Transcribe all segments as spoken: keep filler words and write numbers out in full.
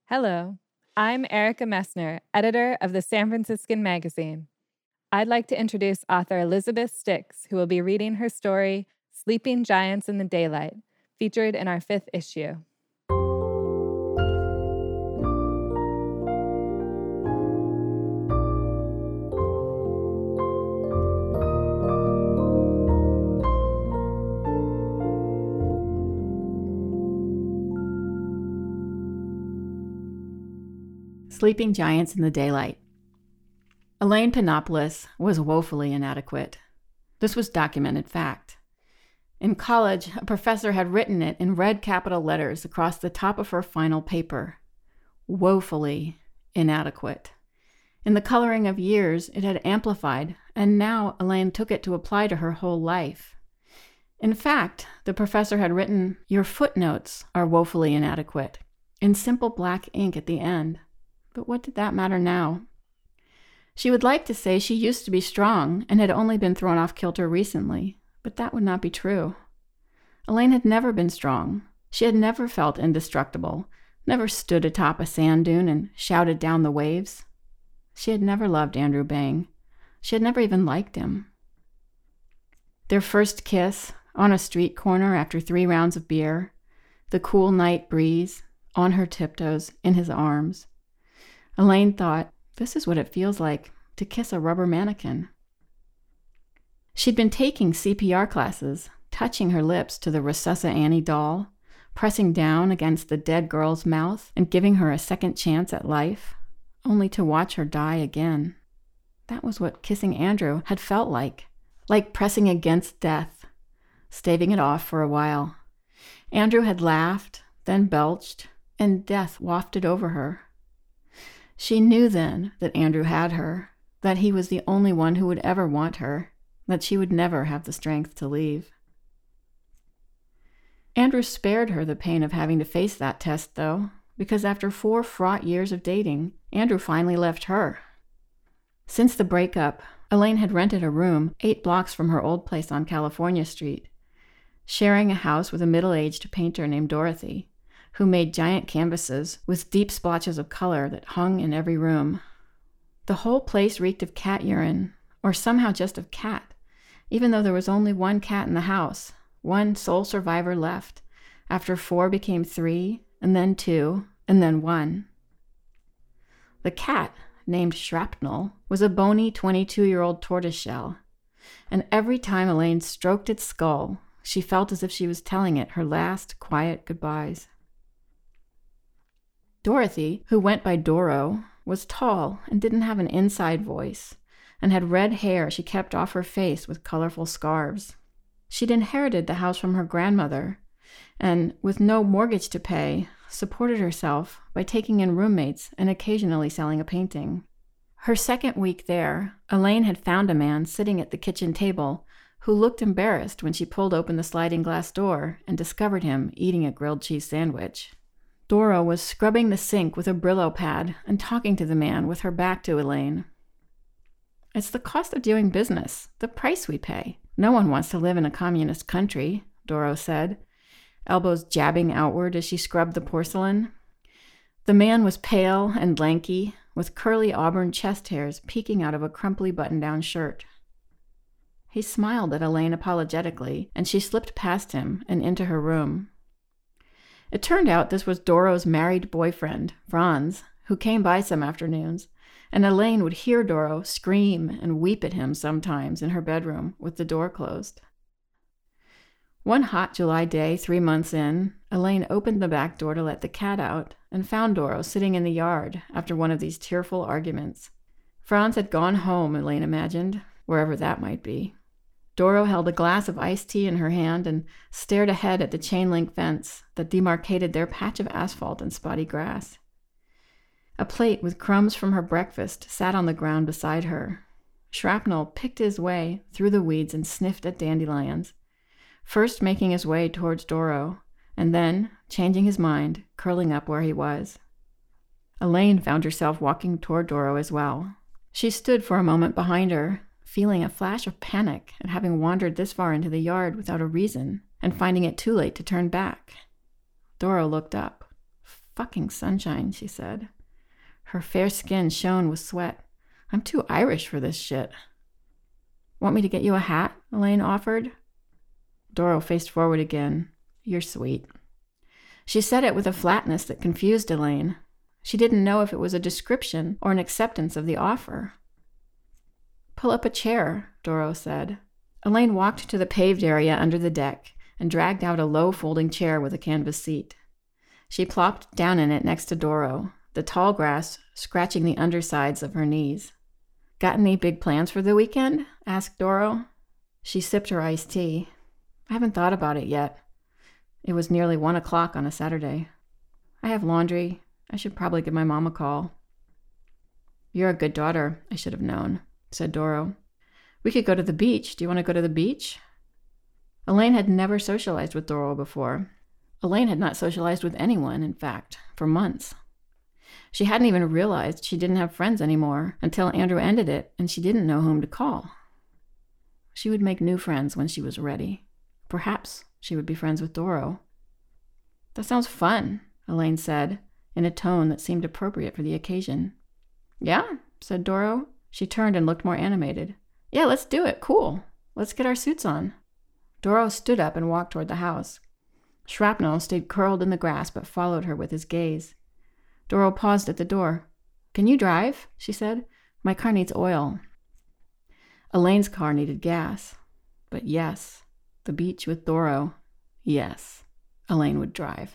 Hello, I'm Erica Messner, editor of the San Franciscan Magazine. I'd like to introduce author Elizabeth Stix, who will be reading her story, Sleeping Giants in the Daylight, featured in our fifth issue. Sleeping Giants in the Daylight. Elaine Panopoulos was woefully inadequate. This was documented fact. In college, a professor had written it in red capital letters across the top of her final paper. Woefully inadequate. In the coloring of years, it had amplified, and now Elaine took it to apply to her whole life. In fact, the professor had written, "Your footnotes are woefully inadequate," in simple black ink at the end. But what did that matter now? She would like to say she used to be strong and had only been thrown off kilter recently, but that would not be true. Elaine had never been strong. She had never felt indestructible, never stood atop a sand dune and shouted down the waves. She had never loved Andrew Bang. She had never even liked him. Their first kiss, on a street corner after three rounds of beer, the cool night breeze, on her tiptoes, in his arms. Elaine thought, this is what it feels like to kiss a rubber mannequin. She'd been taking C P R classes, touching her lips to the Resusci Annie doll, pressing down against the dead girl's mouth and giving her a second chance at life, only to watch her die again. That was what kissing Andrew had felt like, like pressing against death, staving it off for a while. Andrew had laughed, then belched, and death wafted over her. She knew then that Andrew had her, that he was the only one who would ever want her, that she would never have the strength to leave. Andrew spared her the pain of having to face that test, though, because after four fraught years of dating, Andrew finally left her. Since the breakup, Elaine had rented a room eight blocks from her old place on California Street, sharing a house with a middle-aged painter named Dorothy, who made giant canvases with deep splotches of color that hung in every room. The whole place reeked of cat urine, or somehow just of cat, even though there was only one cat in the house, one sole survivor left, after four became three, and then two, and then one. The cat, named Shrapnel, was a bony twenty-two-year-old tortoiseshell, and every time Elaine stroked its skull, she felt as if she was telling it her last quiet goodbyes. Dorothy, who went by Doro, was tall and didn't have an inside voice, and had red hair she kept off her face with colorful scarves. She'd inherited the house from her grandmother, and, with no mortgage to pay, supported herself by taking in roommates and occasionally selling a painting. Her second week there, Elaine had found a man sitting at the kitchen table who looked embarrassed when she pulled open the sliding glass door and discovered him eating a grilled cheese sandwich. Doro was scrubbing the sink with a Brillo pad and talking to the man with her back to Elaine. "It's the cost of doing business, the price we pay. No one wants to live in a communist country," Doro said, elbows jabbing outward as she scrubbed the porcelain. The man was pale and lanky, with curly auburn chest hairs peeking out of a crumply button-down shirt. He smiled at Elaine apologetically, and she slipped past him and into her room. It turned out this was Doro's married boyfriend, Franz, who came by some afternoons, and Elaine would hear Doro scream and weep at him sometimes in her bedroom with the door closed. One hot July day, three months in, Elaine opened the back door to let the cat out and found Doro sitting in the yard after one of these tearful arguments. Franz had gone home, Elaine imagined, wherever that might be. Doro held a glass of iced tea in her hand and stared ahead at the chain-link fence that demarcated their patch of asphalt and spotty grass. A plate with crumbs from her breakfast sat on the ground beside her. Shrapnel picked his way through the weeds and sniffed at dandelions, first making his way towards Doro, and then, changing his mind, curling up where he was. Elaine found herself walking toward Doro as well. She stood for a moment behind her, feeling a flash of panic at having wandered this far into the yard without a reason, and finding it too late to turn back. Doro looked up. fucking sunshine, she said. Her fair skin shone with sweat. I'm too Irish for this shit. Want me to get you a hat? Elaine offered. Doro faced forward again. You're sweet. She said it with a flatness that confused Elaine. She didn't know if it was a description or an acceptance of the offer. Pull up a chair, Doro said. Elaine walked to the paved area under the deck and dragged out a low folding chair with a canvas seat. She plopped down in it next to Doro, the tall grass scratching the undersides of her knees. Got any big plans for the weekend? Asked Doro. She sipped her iced tea. I haven't thought about it yet. It was nearly one o'clock on a Saturday. I have laundry. I should probably give my mom a call. You're a good daughter. I should have known, said Doro. We could go to the beach. Do you want to go to the beach? Elaine had never socialized with Doro before. Elaine had not socialized with anyone, in fact, for months. She hadn't even realized she didn't have friends anymore until Andrew ended it, and she didn't know whom to call. She would make new friends when she was ready. Perhaps she would be friends with Doro. That sounds fun, Elaine said, in a tone that seemed appropriate for the occasion. Yeah, said Doro. She turned and looked more animated. Yeah, let's do it. Cool. Let's get our suits on. Doro stood up and walked toward the house. Shrapnel stayed curled in the grass but followed her with his gaze. Doro paused at the door. Can you drive? She said. My car needs oil. Elaine's car needed gas. But yes, the beach with Doro, yes, Elaine would drive.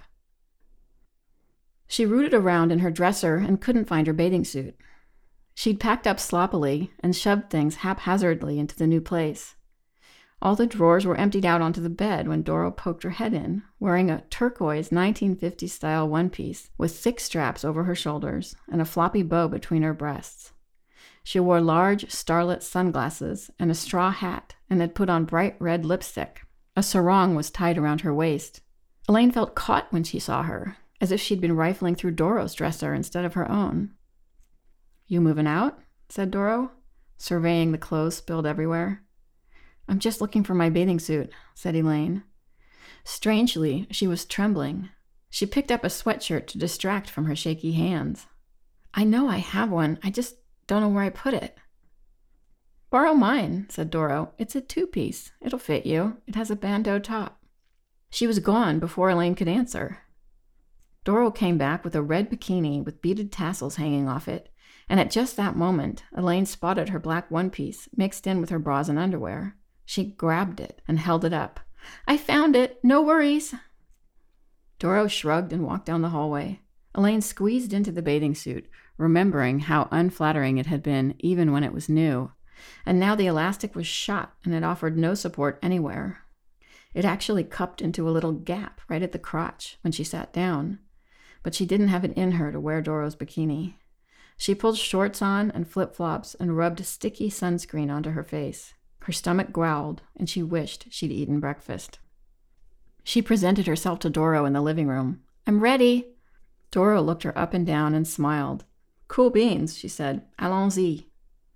She rooted around in her dresser and couldn't find her bathing suit. She'd packed up sloppily and shoved things haphazardly into the new place. All the drawers were emptied out onto the bed when Doro poked her head in, wearing a turquoise nineteen fifties-style one-piece with thick straps over her shoulders and a floppy bow between her breasts. She wore large, starlit sunglasses and a straw hat and had put on bright red lipstick. A sarong was tied around her waist. Elaine felt caught when she saw her, as if she'd been rifling through Doro's dresser instead of her own. You moving out? Said Doro, surveying the clothes spilled everywhere. I'm just looking for my bathing suit, said Elaine. Strangely, she was trembling. She picked up a sweatshirt to distract from her shaky hands. I know I have one. I just don't know where I put it. Borrow mine, said Doro. It's a two-piece. It'll fit you. It has a bandeau top. She was gone before Elaine could answer. Doro came back with a red bikini with beaded tassels hanging off it, and at just that moment, Elaine spotted her black one-piece mixed in with her bras and underwear. She grabbed it and held it up. I found it. No worries. Doro shrugged and walked down the hallway. Elaine squeezed into the bathing suit, remembering how unflattering it had been even when it was new. And now the elastic was shot and it offered no support anywhere. It actually cupped into a little gap right at the crotch when she sat down. But she didn't have it in her to wear Doro's bikini. She pulled shorts on and flip-flops and rubbed sticky sunscreen onto her face. Her stomach growled, and she wished she'd eaten breakfast. She presented herself to Doro in the living room. I'm ready. Doro looked her up and down and smiled. Cool beans, she said. Allons-y.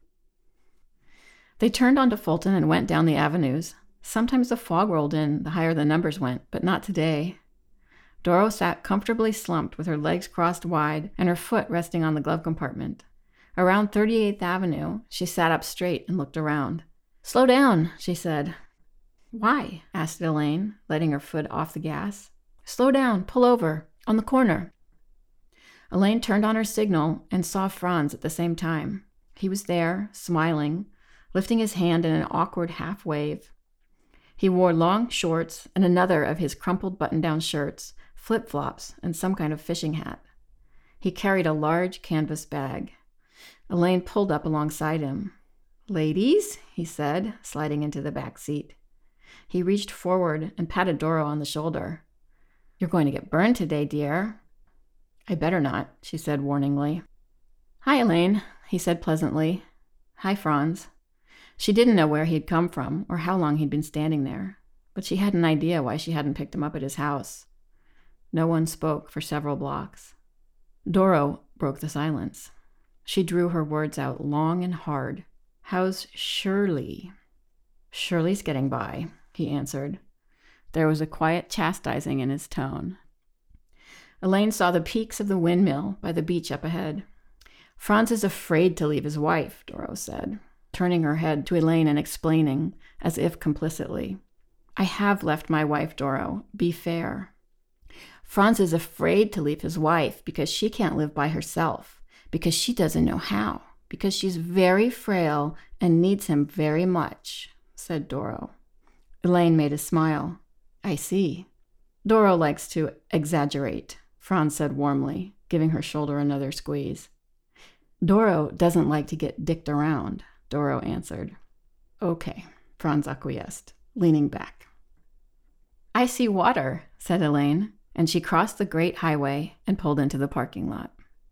They turned onto Fulton and went down the avenues. Sometimes the fog rolled in the higher the numbers went, but not today. Doro sat comfortably slumped with her legs crossed wide and her foot resting on the glove compartment. Around thirty-eighth Avenue, she sat up straight and looked around. Slow down, she said. Why? Asked Elaine, letting her foot off the gas. Slow down, pull over, on the corner. Elaine turned on her signal and saw Franz at the same time. He was there, smiling, lifting his hand in an awkward half wave. He wore long shorts and another of his crumpled button-down shirts, flip-flops, and some kind of fishing hat. He carried a large canvas bag. Elaine pulled up alongside him. Ladies, he said, sliding into the back seat. He reached forward and patted Doro on the shoulder. You're going to get burned today, dear. I better not, she said warningly. Hi, Elaine, he said pleasantly. Hi, Franz. She didn't know where he'd come from or how long he'd been standing there, but she had an idea why she hadn't picked him up at his house. No one spoke for several blocks. Doro broke the silence. She drew her words out long and hard. How's Shirley? Shirley's getting by, he answered. There was a quiet chastising in his tone. Elaine saw the peaks of the windmill by the beach up ahead. Franz is afraid to leave his wife, Doro said, turning her head to Elaine and explaining, as if complicitly. I have left my wife, Doro. Be fair. Franz is afraid to leave his wife because she can't live by herself, because she doesn't know how, because she's very frail and needs him very much, said Doro. Elaine made a smile. I see. Doro likes to exaggerate, Franz said warmly, giving her shoulder another squeeze. Doro doesn't like to get dicked around, Doro answered. Okay, Franz acquiesced, leaning back. I see water, said Elaine, and she crossed the great highway and pulled into the parking lot.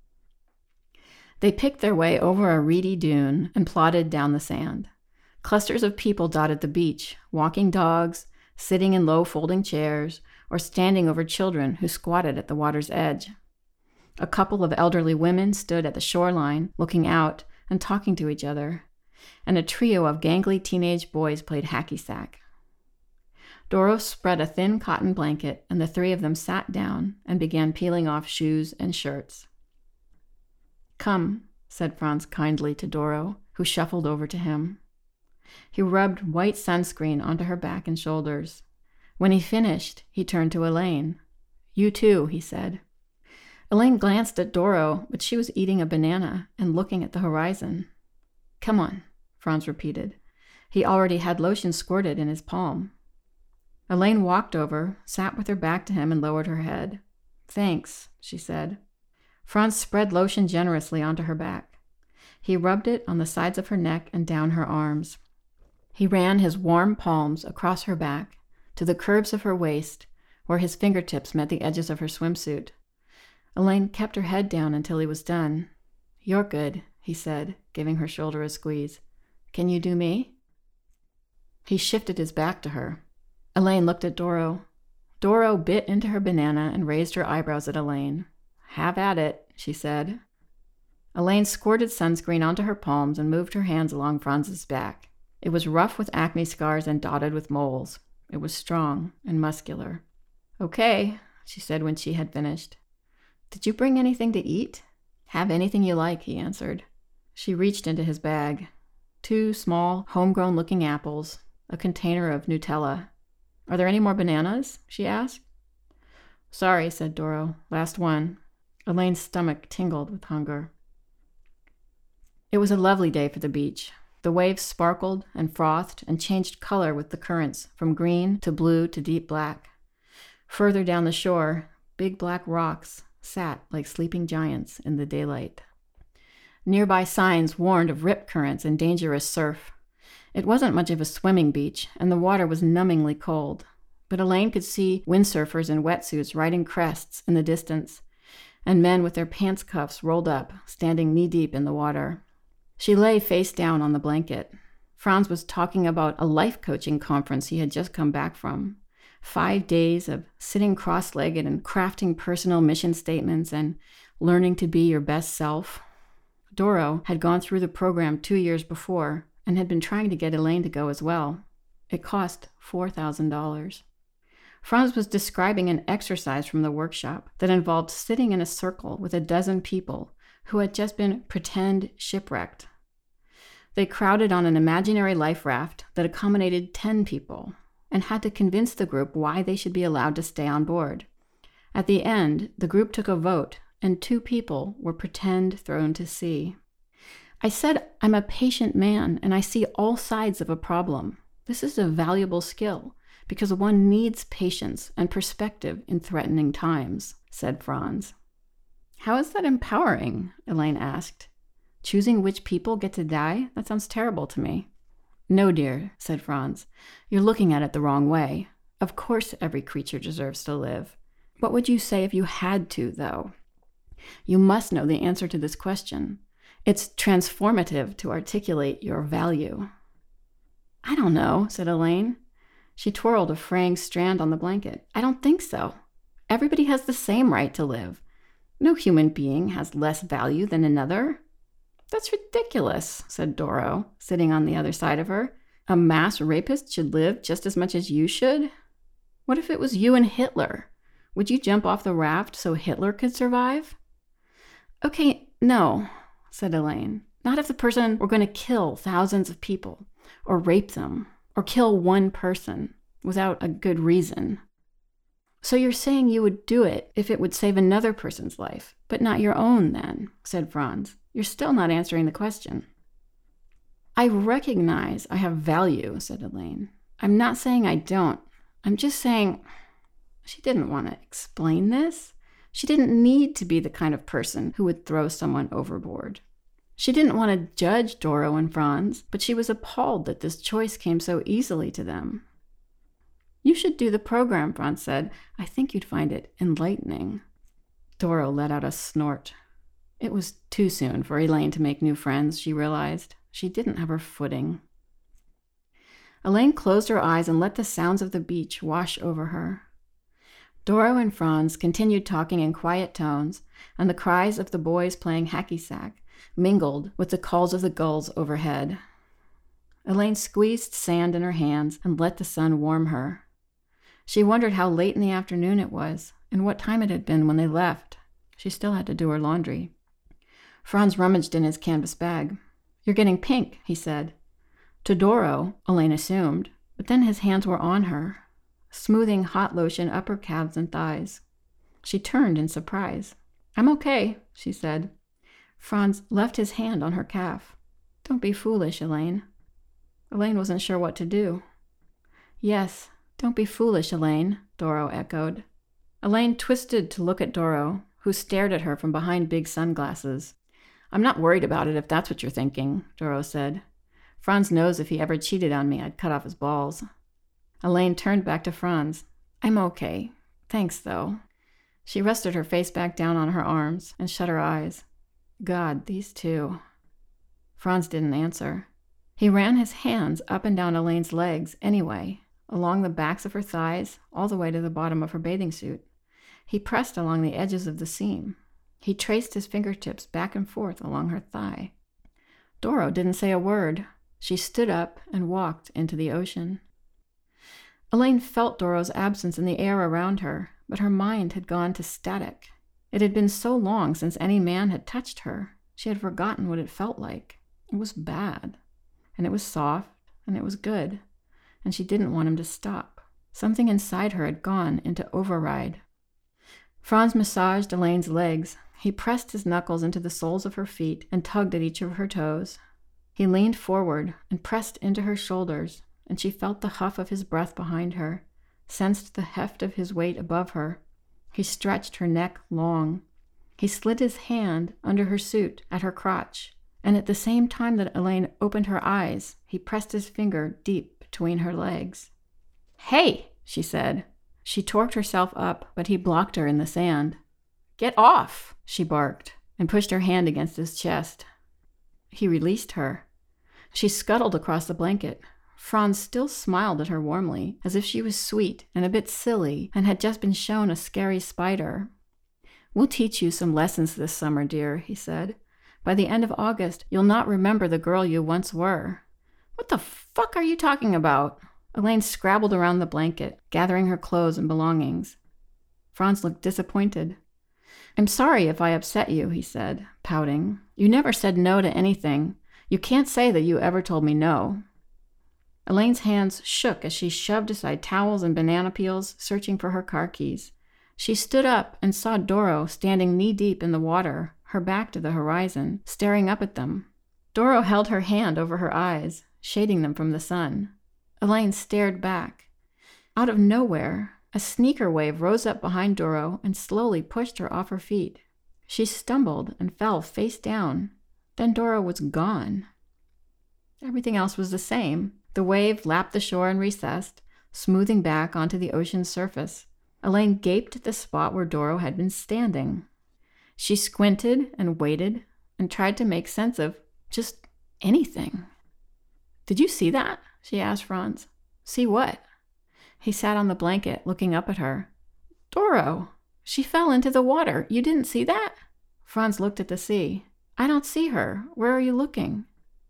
They picked their way over a reedy dune and plodded down the sand. Clusters of people dotted the beach, walking dogs, sitting in low folding chairs, or standing over children who squatted at the water's edge. A couple of elderly women stood at the shoreline, looking out and talking to each other, and a trio of gangly teenage boys played hacky sack. Doro spread a thin cotton blanket, and the three of them sat down and began peeling off shoes and shirts. Come, said Franz kindly to Doro, who shuffled over to him. He rubbed white sunscreen onto her back and shoulders. When he finished, he turned to Elaine. You too, he said. Elaine glanced at Doro, but she was eating a banana and looking at the horizon. Come on, Franz repeated. He already had lotion squirted in his palm. Elaine walked over, sat with her back to him, and lowered her head. Thanks, she said. Franz spread lotion generously onto her back. He rubbed it on the sides of her neck and down her arms. He ran his warm palms across her back to the curves of her waist, where his fingertips met the edges of her swimsuit. Elaine kept her head down until he was done. You're good, he said, giving her shoulder a squeeze. Can you do me? He shifted his back to her. Elaine looked at Doro. Doro bit into her banana and raised her eyebrows at Elaine. Have at it, she said. Elaine squirted sunscreen onto her palms and moved her hands along Franz's back. It was rough with acne scars and dotted with moles. It was strong and muscular. Okay, she said when she had finished. Did you bring anything to eat? Have anything you like, he answered. She reached into his bag. Two small, homegrown-looking apples, a container of Nutella. Are there any more bananas? She asked. Sorry, said Doro. Last one. Elaine's stomach tingled with hunger. It was a lovely day for the beach. The waves sparkled and frothed and changed color with the currents, from green to blue to deep black. Further down the shore, big black rocks sat like sleeping giants in the daylight. Nearby signs warned of rip currents and dangerous surf. It wasn't much of a swimming beach, and the water was numbingly cold, but Elaine could see windsurfers in wetsuits riding crests in the distance, and men with their pants cuffs rolled up, standing knee-deep in the water. She lay face down on the blanket. Franz was talking about a life coaching conference he had just come back from. Five days of sitting cross-legged and crafting personal mission statements and learning to be your best self. Doro had gone through the program two years before and had been trying to get Elaine to go as well. It cost four thousand dollars. Franz was describing an exercise from the workshop that involved sitting in a circle with a dozen people who had just been pretend shipwrecked. They crowded on an imaginary life raft that accommodated ten people and had to convince the group why they should be allowed to stay on board. At the end, the group took a vote, and two people were pretend thrown to sea. I said, I'm a patient man, and I see all sides of a problem. This is a valuable skill, because one needs patience and perspective in threatening times, said Franz. How is that empowering? Elaine asked. Choosing which people get to die? That sounds terrible to me. No, dear, said Franz. You're looking at it the wrong way. Of course every creature deserves to live. What would you say if you had to, though? You must know the answer to this question. It's transformative to articulate your value. I don't know, said Elaine. She twirled a fraying strand on the blanket. I don't think so. Everybody has the same right to live. No human being has less value than another. That's ridiculous, said Doro, sitting on the other side of her. A mass rapist should live just as much as you should? What if it was you and Hitler? Would you jump off the raft so Hitler could survive? Okay, no, said Elaine. Not if the person were going to kill thousands of people, or rape them, or kill one person without a good reason. So you're saying you would do it if it would save another person's life, but not your own then, said Franz. You're still not answering the question. I recognize I have value, said Elaine. I'm not saying I don't. I'm just saying she didn't want to explain this. She didn't need to be the kind of person who would throw someone overboard. She didn't want to judge Doro and Franz, but she was appalled that this choice came so easily to them. You should do the program, Franz said. I think you'd find it enlightening. Doro let out a snort. It was too soon for Elaine to make new friends, she realized. She didn't have her footing. Elaine closed her eyes and let the sounds of the beach wash over her. Doro and Franz continued talking in quiet tones, and the cries of the boys playing hacky sack mingled with the calls of the gulls overhead. Elaine squeezed sand in her hands and let the sun warm her. She wondered how late in the afternoon it was, and what time it had been when they left. She still had to do her laundry. Franz rummaged in his canvas bag. You're getting pink, he said. To Doro, Elaine assumed, but then his hands were on her, smoothing hot lotion up her calves and thighs. She turned in surprise. I'm okay, she said. Franz left his hand on her calf. Don't be foolish, Elaine. Elaine wasn't sure what to do. Yes, don't be foolish, Elaine, Doro echoed. Elaine twisted to look at Doro, who stared at her from behind big sunglasses. I'm not worried about it if that's what you're thinking, Doro said. Franz knows if he ever cheated on me, I'd cut off his balls. Elaine turned back to Franz. I'm okay. Thanks, though. She rested her face back down on her arms and shut her eyes. God, these two. Franz didn't answer. He ran his hands up and down Elaine's legs anyway, along the backs of her thighs, all the way to the bottom of her bathing suit. He pressed along the edges of the seam. He traced his fingertips back and forth along her thigh. Doro didn't say a word. She stood up and walked into the ocean. Elaine felt Doro's absence in the air around her, but her mind had gone to static. It had been so long since any man had touched her. She had forgotten what it felt like. It was bad. And it was soft, and it was good. And she didn't want him to stop. Something inside her had gone into override. Franz massaged Elaine's legs. He pressed his knuckles into the soles of her feet and tugged at each of her toes. He leaned forward and pressed into her shoulders, and she felt the huff of his breath behind her, sensed the heft of his weight above her. He stretched her neck long. He slid his hand under her suit at her crotch, and at the same time that Elaine opened her eyes, he pressed his finger deep between her legs. Hey, she said. She torqued herself up, but he blocked her in the sand. Get off, she barked, and pushed her hand against his chest. He released her. She scuttled across the blanket. Franz still smiled at her warmly, as if she was sweet and a bit silly and had just been shown a scary spider. We'll teach you some lessons this summer, dear, he said. By the end of August, you'll not remember the girl you once were. What the fuck are you talking about? Elaine scrabbled around the blanket, gathering her clothes and belongings. Franz looked disappointed. I'm sorry if I upset you, he said, pouting. You never said no to anything. You can't say that you ever told me no. Elaine's hands shook as she shoved aside towels and banana peels, searching for her car keys. She stood up and saw Doro standing knee-deep in the water, her back to the horizon, staring up at them. Doro held her hand over her eyes, shading them from the sun. Elaine stared back. Out of nowhere, a sneaker wave rose up behind Doro and slowly pushed her off her feet. She stumbled and fell face down. Then Doro was gone. Everything else was the same. The wave lapped the shore and recessed, smoothing back onto the ocean's surface. Elaine gaped at the spot where Doro had been standing. She squinted and waited and tried to make sense of just anything. Did you see that? She asked Franz. See what? He sat on the blanket, looking up at her. Doro, she fell into the water. You didn't see that? Franz looked at the sea. I don't see her. Where are you looking?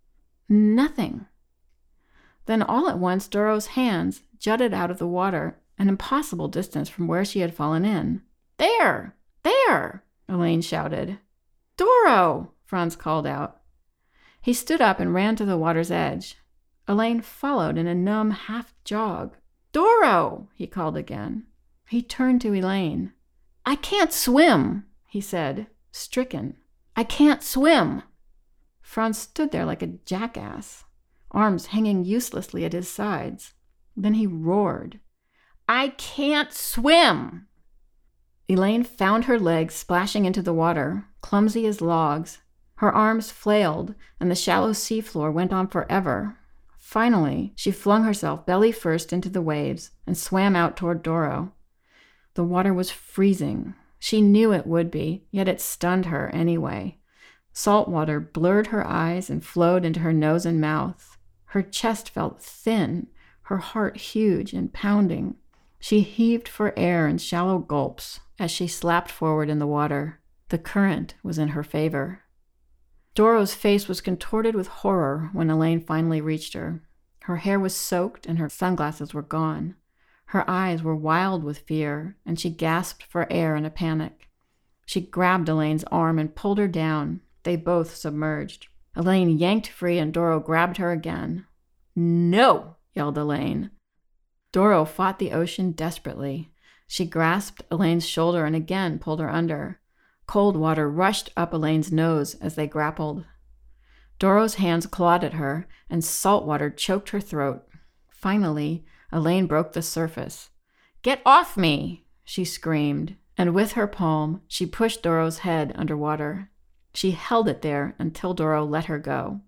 Nothing. Then all at once, Doro's hands jutted out of the water an impossible distance from where she had fallen in. "There! There!" Elaine shouted. "Doro!" Franz called out. He stood up and ran to the water's edge. Elaine followed in a numb half-jog. "Doro!" he called again. He turned to Elaine. "I can't swim," he said, stricken. "I can't swim." Franz stood there like a jackass, arms hanging uselessly at his sides. Then he roared, "I can't swim!" Elaine found her legs splashing into the water, clumsy as logs. Her arms flailed, and the shallow seafloor went on forever. Finally, she flung herself belly first into the waves and swam out toward Doro. The water was freezing. She knew it would be, yet it stunned her anyway. Salt water blurred her eyes and flowed into her nose and mouth. Her chest felt thin, her heart huge and pounding. She heaved for air in shallow gulps as she slapped forward in the water. The current was in her favor. Doro's face was contorted with horror when Elaine finally reached her. Her hair was soaked and her sunglasses were gone. Her eyes were wild with fear, and she gasped for air in a panic. She grabbed Elaine's arm and pulled her down. They both submerged. Elaine yanked free and Doro grabbed her again. "No!" yelled Elaine. Doro fought the ocean desperately. She grasped Elaine's shoulder and again pulled her under. Cold water rushed up Elaine's nose as they grappled. Doro's hands clawed at her, and salt water choked her throat. Finally, Elaine broke the surface. "Get off me!" she screamed, and with her palm, she pushed Doro's head underwater. She held it there until Doro let her go.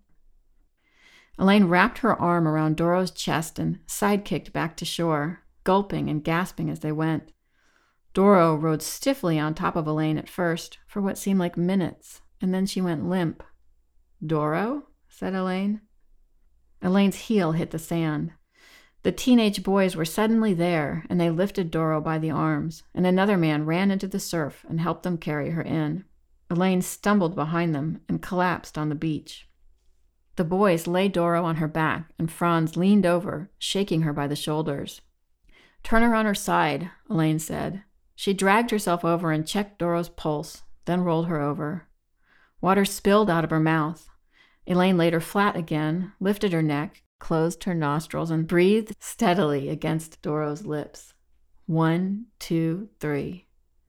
Elaine wrapped her arm around Doro's chest and sidekicked back to shore, gulping and gasping as they went. Doro rode stiffly on top of Elaine at first, for what seemed like minutes, and then she went limp. "Doro?" said Elaine. Elaine's heel hit the sand. The teenage boys were suddenly there, and they lifted Doro by the arms, and another man ran into the surf and helped them carry her in. Elaine stumbled behind them and collapsed on the beach. The boys laid Doro on her back, and Franz leaned over, shaking her by the shoulders. "Turn her on her side," Elaine said. She dragged herself over and checked Doro's pulse, then rolled her over. Water spilled out of her mouth. Elaine laid her flat again, lifted her neck, closed her nostrils, and breathed steadily against Doro's lips. One, two, three.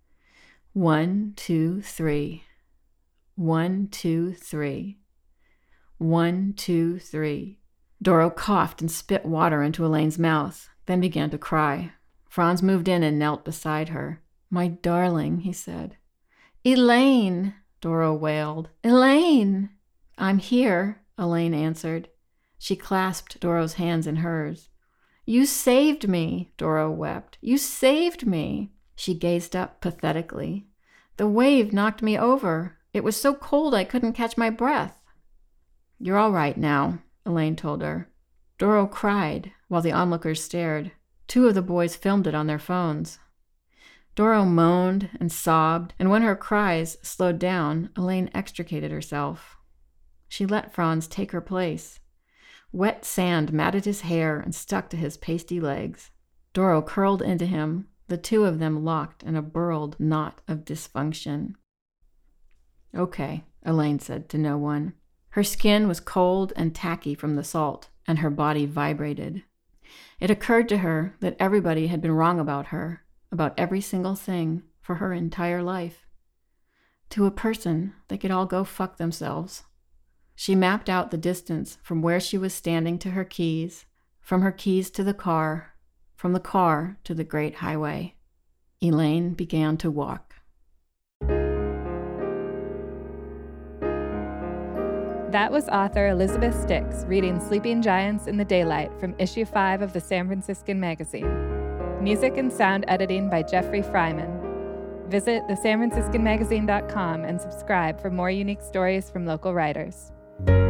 One, two, three. One, two, three. One, two, three. Doro coughed and spit water into Elaine's mouth, then began to cry. Franz moved in and knelt beside her. "My darling," he said. "Elaine!" Doro wailed. "Elaine!" "I'm here," Elaine answered. She clasped Doro's hands in hers. "You saved me," Doro wept. "You saved me." She gazed up pathetically. "The wave knocked me over. It was so cold I couldn't catch my breath." "You're all right now," Elaine told her. Doro cried while the onlookers stared. Two of the boys filmed it on their phones. Doro moaned and sobbed, and when her cries slowed down, Elaine extricated herself. She let Franz take her place. Wet sand matted his hair and stuck to his pasty legs. Doro curled into him, the two of them locked in a burled knot of dysfunction. "Okay," Elaine said to no one. Her skin was cold and tacky from the salt, and her body vibrated. It occurred to her that everybody had been wrong about her, about every single thing, for her entire life. To a person, they could all go fuck themselves. She mapped out the distance from where she was standing to her keys, from her keys to the car, from the car to the great highway. Elaine began to walk. That was author Elizabeth Stix reading Sleeping Giants in the Daylight from issue five of the San Franciscan Magazine. Music and sound editing by Jeffrey Fryman. Visit the san franciscan magazine dot com and subscribe for more unique stories from local writers.